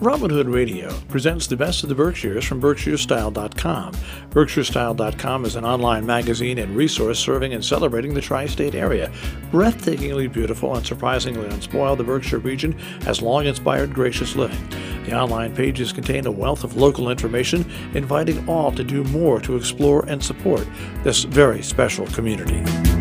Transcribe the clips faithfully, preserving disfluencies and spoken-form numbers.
Robin Hood Radio presents the best of the Berkshires from Berkshire Style dot com. Berkshire Style dot com is an online magazine and resource serving and celebrating the tri-state area. Breathtakingly beautiful and surprisingly unspoiled, the Berkshire region has long inspired gracious living. The online pages contain a wealth of local information, inviting all to do more to explore and support this very special community.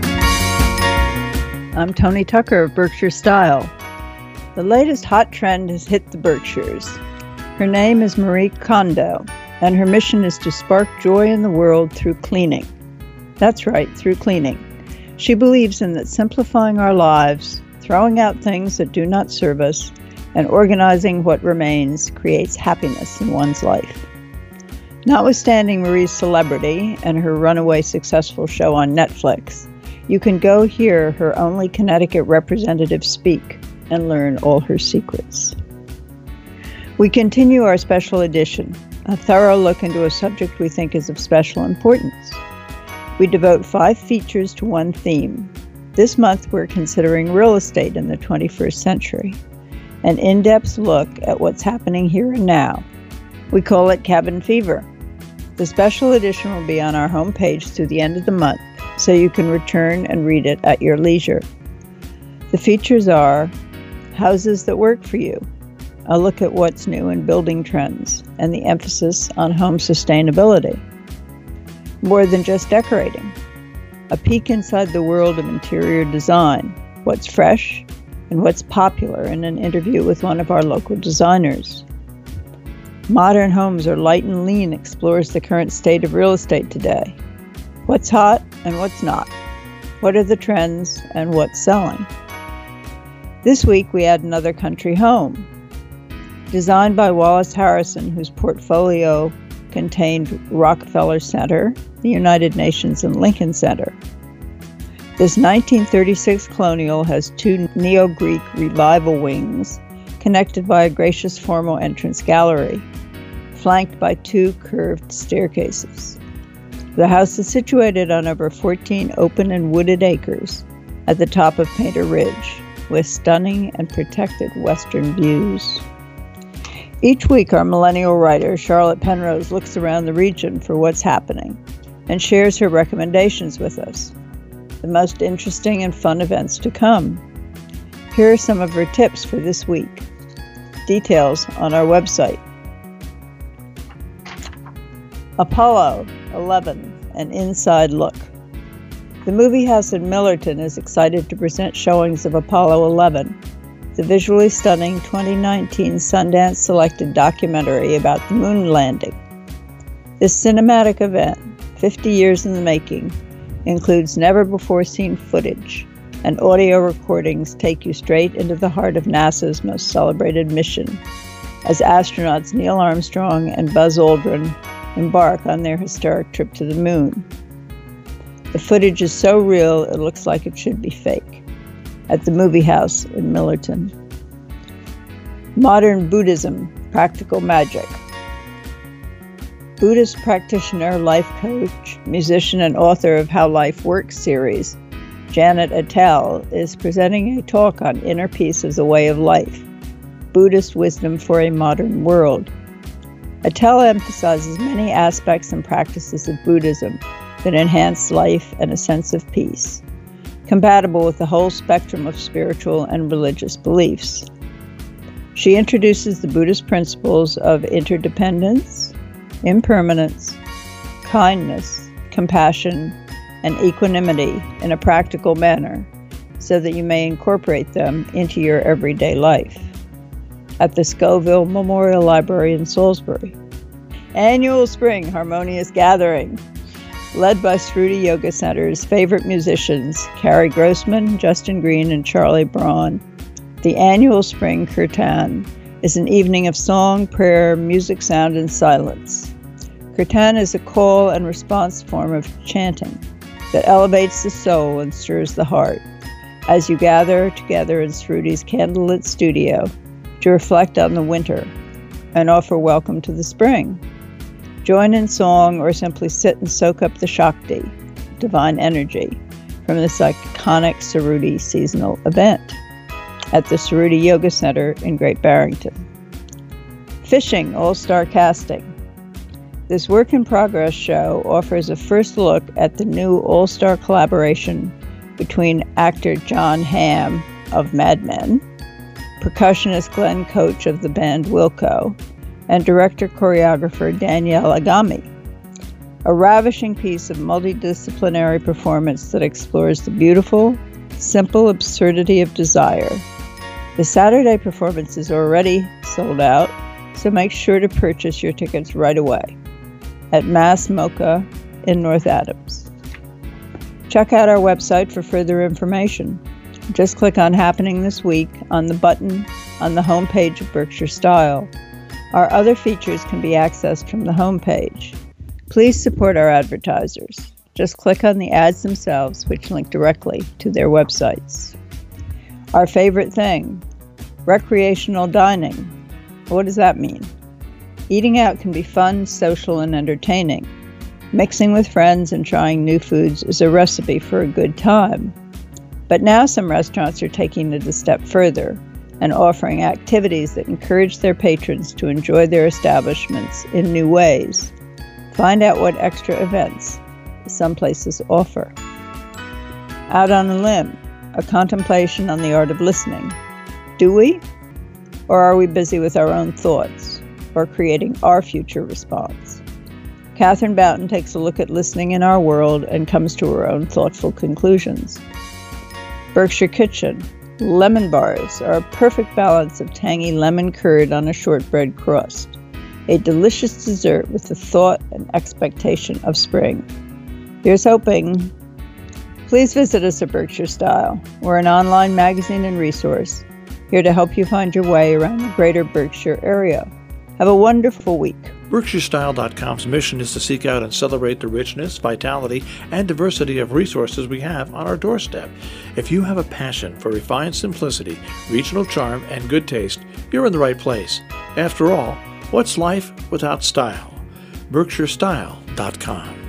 I'm Tony Tucker of Berkshire Style. The latest hot trend has hit the Berkshires. Her name is Marie Kondo, and her mission is to spark joy in the world through cleaning. That's right, through cleaning. She believes in that simplifying our lives, throwing out things that do not serve us, and organizing what remains creates happiness in one's life. Notwithstanding Marie's celebrity and her runaway successful show on Netflix, you can go hear her only Connecticut representative speak and learn all her secrets. We continue our special edition, a thorough look into a subject we think is of special importance. We devote five features to one theme. This month we're considering real estate in the twenty-first century, an in-depth look at what's happening here and now. We call it Cabin Fever. The special edition will be on our homepage through the end of the month, so you can return and read it at your leisure. The features are Houses That Work For You, a look at what's new in building trends and the emphasis on home sustainability. More Than Just Decorating, a peek inside the world of interior design, what's fresh and what's popular in an interview with one of our local designers. Modern Homes Are Light and Lean explores the current state of real estate today. What's hot and what's not? What are the trends and what's selling? This week we add another country home. Designed by Wallace Harrison, whose portfolio contained Rockefeller Center, the United Nations, and Lincoln Center. This nineteen thirty-six colonial has two Neo-Greek revival wings connected by a gracious formal entrance gallery, flanked by two curved staircases. The house is situated on over fourteen open and wooded acres at the top of Painter Ridge, with stunning and protected western views. Each week, our millennial writer, Charlotte Penrose, looks around the region for what's happening and shares her recommendations with us, the most interesting and fun events to come. Here are some of her tips for this week. Details on our website. Apollo eleven, an inside look. The Movie House in Millerton is excited to present showings of Apollo eleven, the visually stunning twenty nineteen Sundance selected documentary about the moon landing. This cinematic event, fifty years in the making, includes never-before-seen footage, and audio recordings take you straight into the heart of NASA's most celebrated mission, as astronauts Neil Armstrong and Buzz Aldrin embark on their historic trip to the moon. The footage is so real it looks like it should be fake. At the Movie House in Millerton. Modern Buddhism, Practical Magic. Buddhist practitioner, life coach, musician, and author of How Life Works series, Janet Attell, is presenting a talk on inner peace as a way of life, Buddhist wisdom for a modern world. Attell emphasizes many aspects and practices of Buddhism that enhance life and a sense of peace, compatible with the whole spectrum of spiritual and religious beliefs. She introduces the Buddhist principles of interdependence, impermanence, kindness, compassion, and equanimity in a practical manner so that you may incorporate them into your everyday life. At the Scoville Memorial Library in Salisbury. Annual Spring Harmonious Gathering, led by Sruti Yoga Center's favorite musicians, Carrie Grossman, Justin Green, and Charlie Braun. The annual Spring Kirtan is an evening of song, prayer, music, sound, and silence. Kirtan is a call and response form of chanting that elevates the soul and stirs the heart as you gather together in Sruti's candlelit studio to reflect on the winter and offer welcome to the spring. Join in song or simply sit and soak up the Shakti, divine energy, from this iconic Suruthi seasonal event at the Suruthi Yoga Center in Great Barrington. Fishing All-Star Casting. This work-in-progress show offers a first look at the new all-star collaboration between actor Jon Hamm of Mad Men, percussionist Glenn Coach of the band Wilco, and director-choreographer Danielle Agami. A ravishing piece of multidisciplinary performance that explores the beautiful, simple absurdity of desire. The Saturday performance is already sold out, so make sure to purchase your tickets right away at Mass Mocha in North Adams. Check out our website for further information. Just click on Happening This Week on the button on the homepage of Berkshire Style. Our other features can be accessed from the homepage. Please support our advertisers. Just click on the ads themselves, which link directly to their websites. Our favorite thing, recreational dining. What does that mean? Eating out can be fun, social, and entertaining. Mixing with friends and trying new foods is a recipe for a good time. But now some restaurants are taking it a step further and offering activities that encourage their patrons to enjoy their establishments in new ways. Find out what extra events some places offer. Out on a Limb, a contemplation on the art of listening. Do we? Or are we busy with our own thoughts or creating our future response? Catherine Boughton takes a look at listening in our world and comes to her own thoughtful conclusions. Berkshire Kitchen, lemon bars are a perfect balance of tangy lemon curd on a shortbread crust. A delicious dessert with the thought and expectation of spring. Here's hoping. Please visit us at Berkshire Style. We're an online magazine and resource, here to help you find your way around the greater Berkshire area. Have a wonderful week. Berkshire Style dot com's mission is to seek out and celebrate the richness, vitality, and diversity of resources we have on our doorstep. If you have a passion for refined simplicity, regional charm, and good taste, you're in the right place. After all, what's life without style? Berkshire Style dot com